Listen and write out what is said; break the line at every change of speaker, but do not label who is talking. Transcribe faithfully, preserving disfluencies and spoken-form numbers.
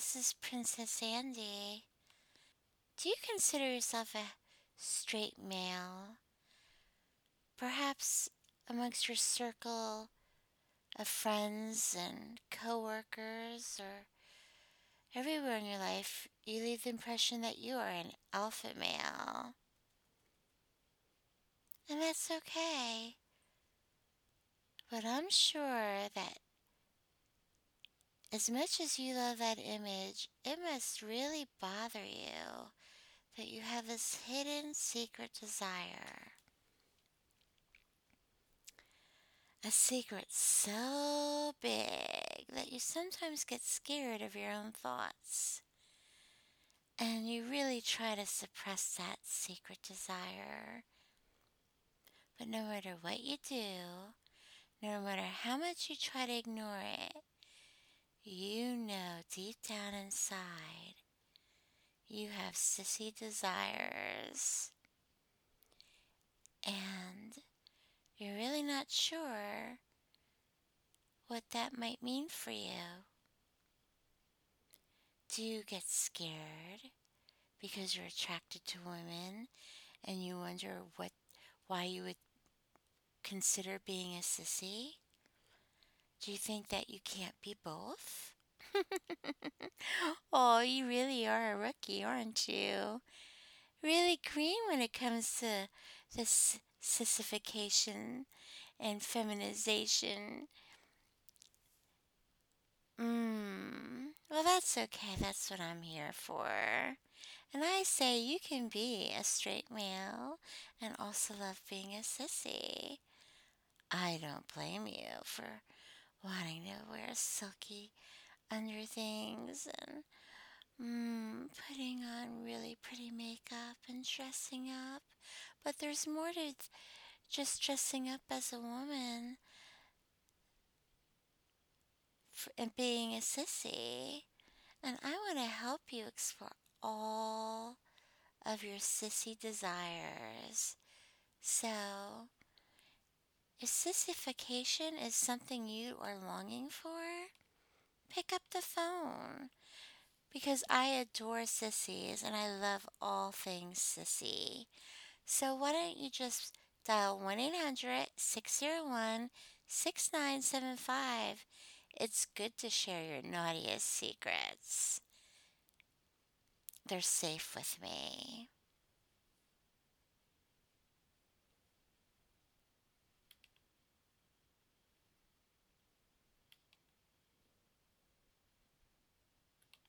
this is Princess Andy. Do you consider yourself a straight male? Perhaps amongst your circle of friends and coworkers or everywhere in your life, you leave the impression that you are an alpha male. And that's okay. But I'm sure that as much as you love that image, it must really bother you that you have this hidden secret desire. A secret so big that you sometimes get scared of your own thoughts. And you really try to suppress that secret desire. But no matter what you do, no matter how much you try to ignore it, you know deep down inside you have sissy desires. And you're really not sure what that might mean for you. Do you get scared because you're attracted to women and you wonder what why you would consider being a sissy? Do you think that you can't be both? Oh, you really are a rookie, aren't you? Really green when it comes to this sissification and feminization. Mmm. Well, that's okay. That's what I'm here for. And I say you can be a straight male and also love being a sissy. I don't blame you for wanting to wear silky underthings and mm, putting on really pretty makeup and dressing up. But there's more to th- just dressing up as a woman f and being a sissy. And I want to help you explore all of your sissy desires. So, if sissification is something you are longing for, pick up the phone because I adore sissies and I love all things sissy. So, why don't you just dial one eight hundred six zero one six nine seven five? It's good to share your naughtiest secrets. They're safe with me.